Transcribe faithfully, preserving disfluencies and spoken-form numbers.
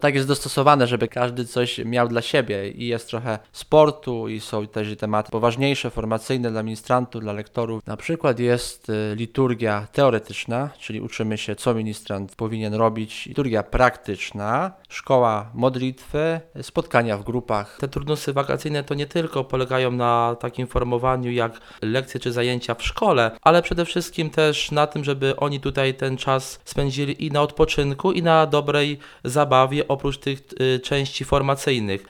Tak jest dostosowane, żeby każdy coś miał dla siebie i jest trochę sportu i są też i tematy poważniejsze, formacyjne dla ministrantów, dla lektorów. Na przykład jest y, liturgia teoretyczna, czyli uczymy się, co ministrant powinien robić. Liturgia praktyczna, szkoła modlitwy, spotkania w grupach. Te turnusy wakacyjne to nie tylko polegają na takim formowaniu jak lekcje czy zajęcia w szkole, ale przede wszystkim też na tym, żeby oni tutaj ten czas spędzili i na odpoczynku, i na dobrej zabawie, oprócz tych y, części formacyjnych.